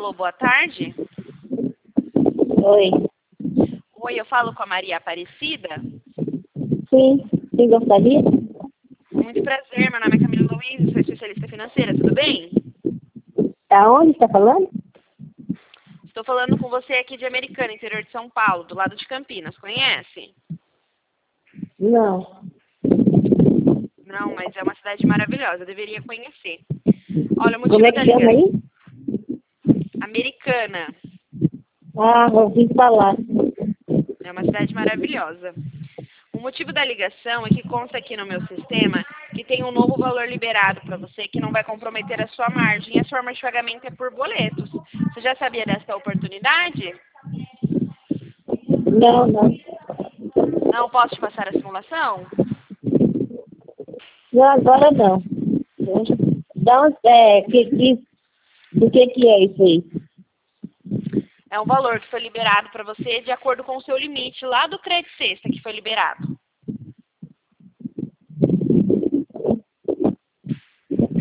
Alô, boa tarde. Oi. Oi, eu falo com a Maria Aparecida. Sim, quem gostaria? Muito prazer, meu nome é Camila Luiz, sou especialista financeira, tudo bem? Da onde está falando? Estou falando com você aqui de Americana, interior de São Paulo, do lado de Campinas, conhece? Não. Não, mas é uma cidade maravilhosa, eu deveria conhecer. Olha, o Como motivo é da que chama ligação... aí? Americana, Ah, ouvi falar. é uma cidade maravilhosa. O motivo da ligação é que consta aqui no meu sistema que tem um novo valor liberado para você que não vai comprometer a sua margem e a forma de pagamento é por boletos. Você já sabia dessa oportunidade? Não, não. Não posso te passar a simulação? Não, agora não. Da onde, do que é isso aí? É um valor que foi liberado para você de acordo com o seu limite lá do Credit Sexta que foi liberado.